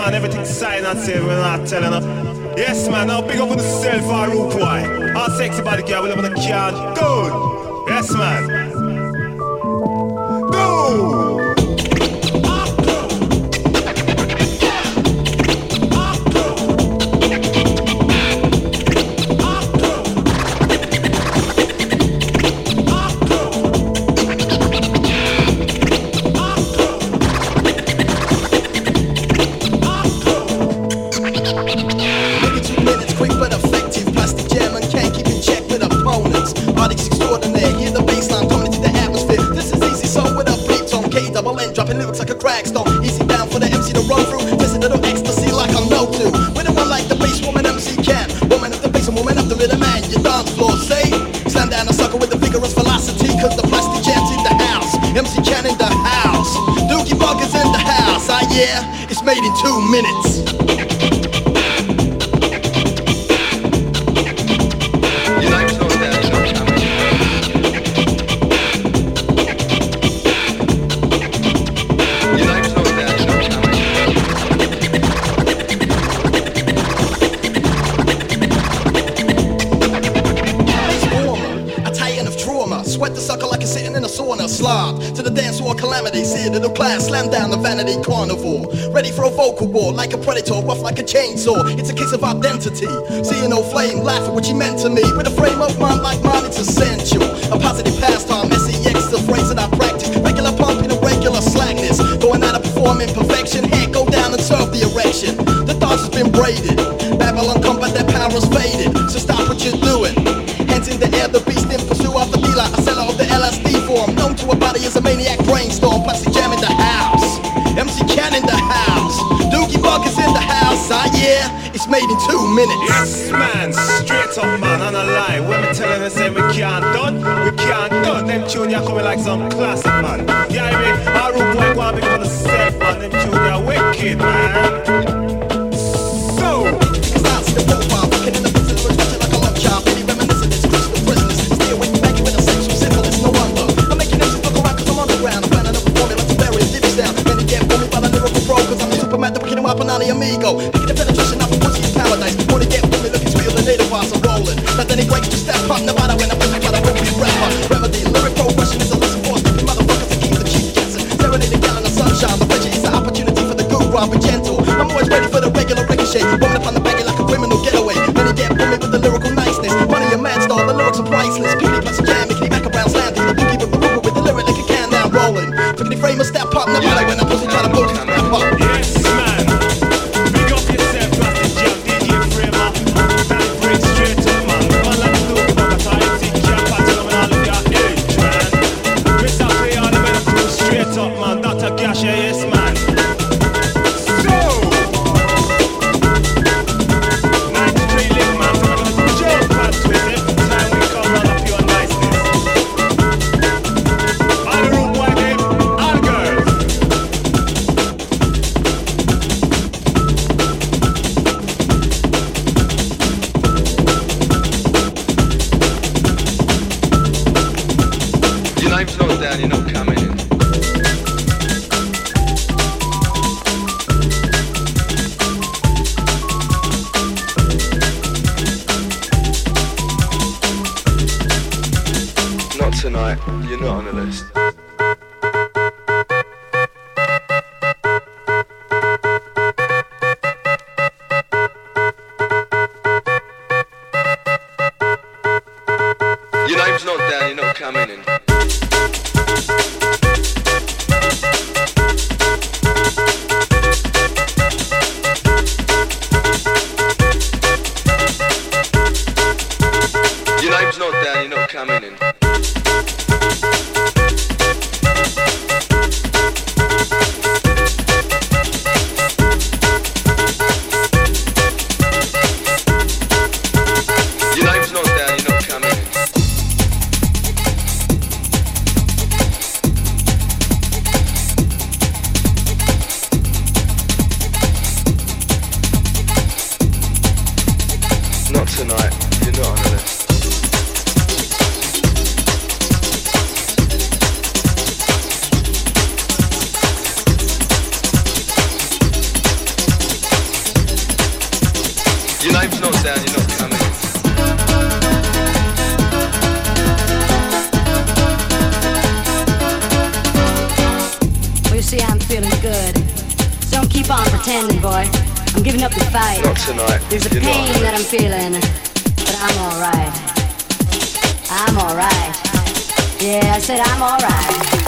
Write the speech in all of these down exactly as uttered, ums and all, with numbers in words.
man, everything sign and say we're not telling her. Yes man, now big up on yourself for root boy. All sexy body girl, we live on the can. Good. Yes man. Go. Dropping lyrics like a crack stone. Easy down for the M C to run through. Listen to the ecstasy like I'm no to. With the one like the bass woman M C can. Woman of the bass and woman of the rhythm man. Your dance floor say. Slam down a sucker with the vigorous velocity. Cause the plastic jam's in the house. M C can in the house. Dookie Bug is in the house. Ah yeah, it's made in two minutes. Calamity, see it in the class, slam down the vanity carnivore. Ready for a vocal war, like a predator, rough like a chainsaw. It's a case of identity. Seeing no flame, laugh at what you meant to me. With a frame of mind like mine, it's essential. A positive pastime, S E X, the phrase that I practice. Regular pump in a regular slackness. Going out of performing perfection, head go down and serve the erection. The thoughts has been braided. Babylon come, but their power's faded. So stop what you're doing. Hands in the air, the beast in pursuit of the dealer. A seller of the L S D form. Known to a body as a maniac brainstorm. Plastic jam in the house. M C Can in the house. Dookie Bug is in the house. Ah yeah, it's made in two minutes. Yes man, straight up man, on a lie. When we telling us say we can't done, we can't done. Them tune ya coming like some classic man. Yeah, I mean, our root boy go and big on the self man. Them tune ya wicked man. So starts the profile, looking in the pixel, watching like a love child. Any reminiscent is crystal prisoners. Stay away from begging with a sexual syphilis, no wonder. I'm making them look around cause I'm underground. I'm planning up a formula to bury it, divvy down. Many get for me by the lyrical pro, cause I'm the Superman, the wicked and wild banana amigo. Picking the penetration out from pussy is paradise. Wanna get for me looking sweeter than native bars are rolling. But then he breaks to step up, Nevada when I'm pushing, but I won't be rapper. Remedy, lyric progression is a lesson for stupid motherfuckers to keep the chief guessing. Serenade a gal in the sunshine, the pleasure is an opportunity for the guru, I'll be gentle. I'm always ready for the regular ricochet. Woman up on the baggy like a criminal getaway. Many get for me with the lyrical niceness. Money a man star, the lyrics are priceless. Puny plus a jam, making me back around slanting. The boogie with the roofer with the lyric like a can down rolling. Took any frame a step up, never like when I pussy try to blow this step up. yes man, big up yourself, plastic jam, D J Framer. That break straight up man. One like the Dookie Bug, that's how you see can't pattern them and all of your age man. Mister Play all the men crew straight up man. Doctor Gash, yes man. Tonight, you're not on the list. Your name's not down, you're not coming in. Your name's not down, you're not coming in. see, I'm feeling good. So don't keep on pretending, boy. I'm giving up the fight. Not tonight. There's a You're not pain on that I'm feeling, but I'm alright. I'm alright. Yeah, I said I'm alright.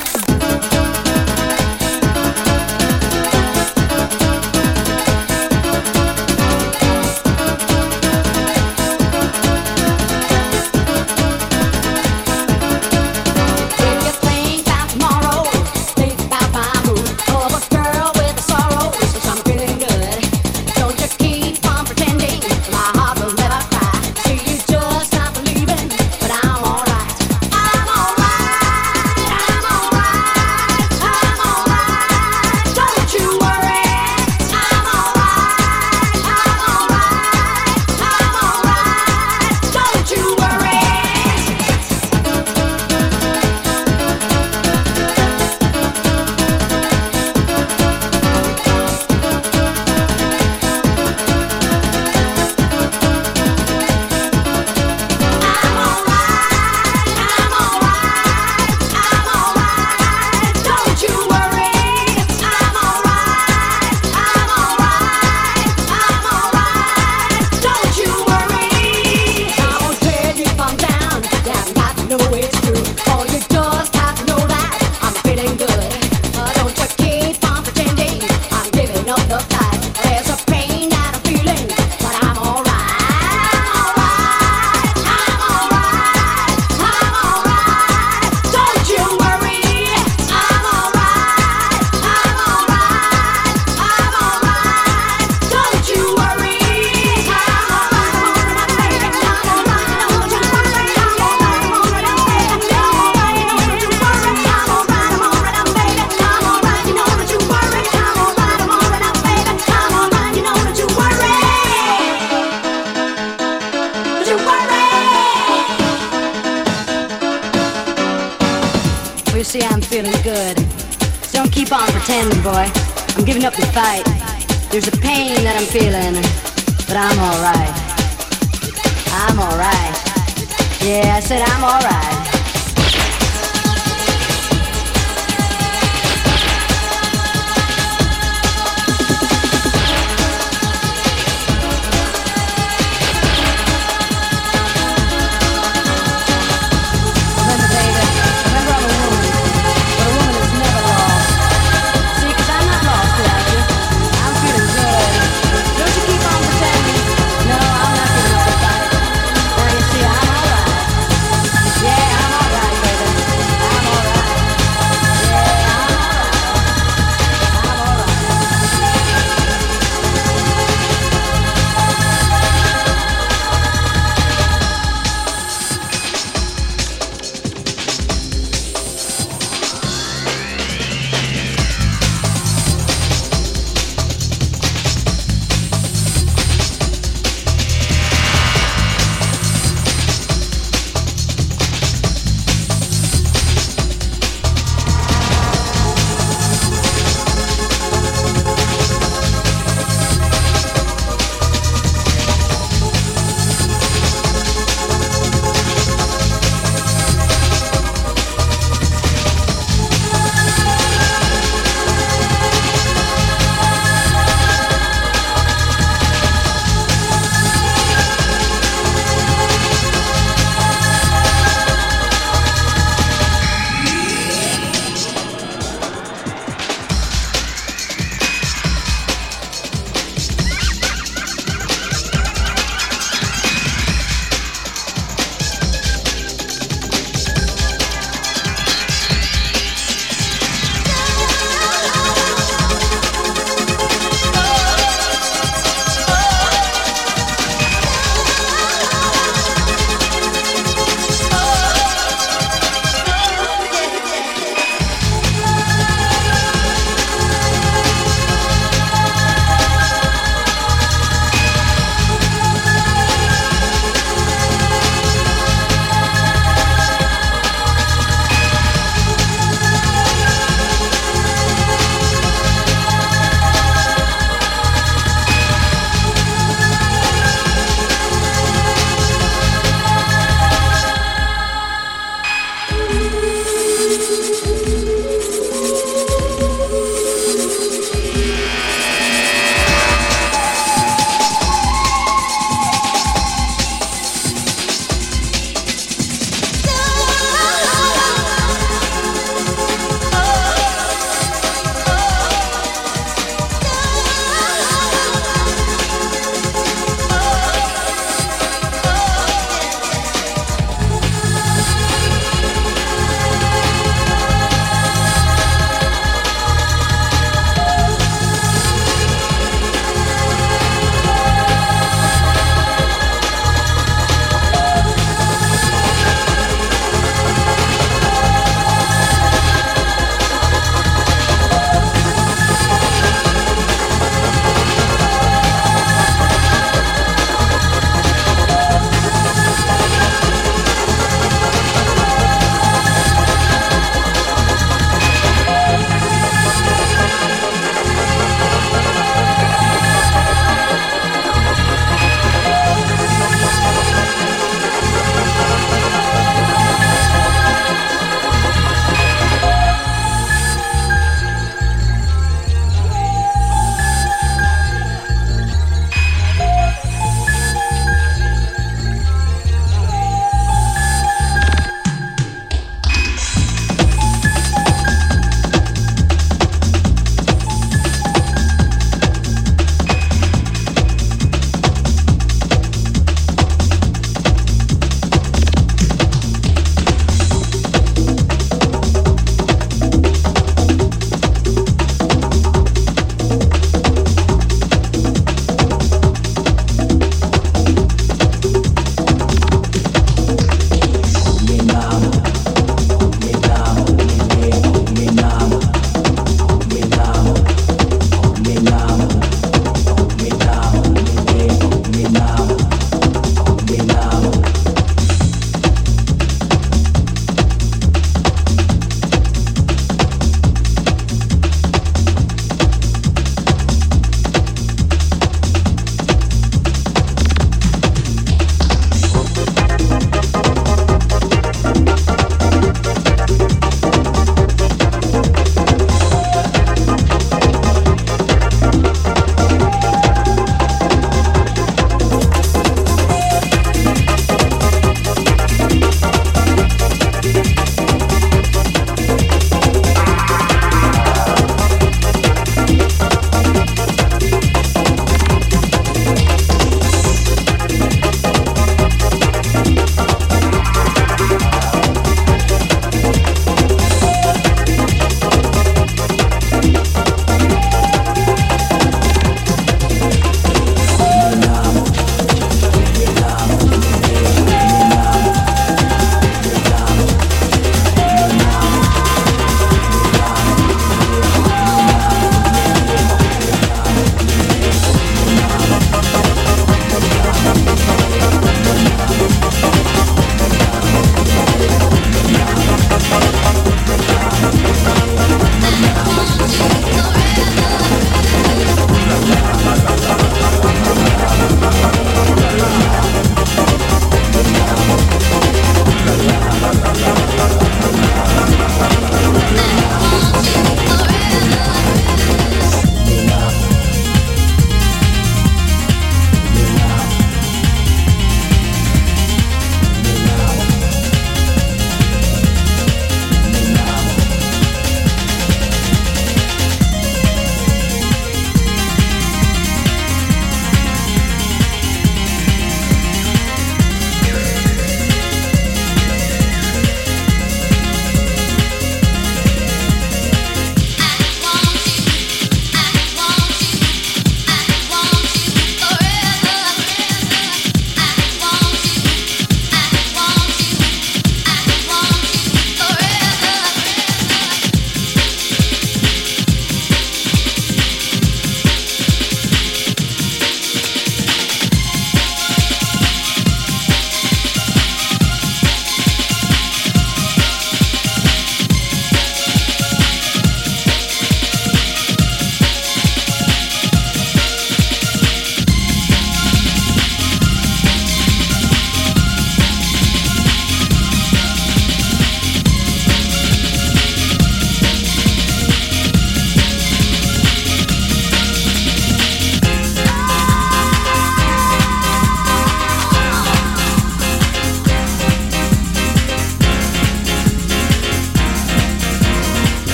See, I'm feeling good. So don't keep on pretending, boy. I'm giving up the fight. There's a pain that I'm feeling, but I'm alright. I'm alright. Yeah, I said I'm alright.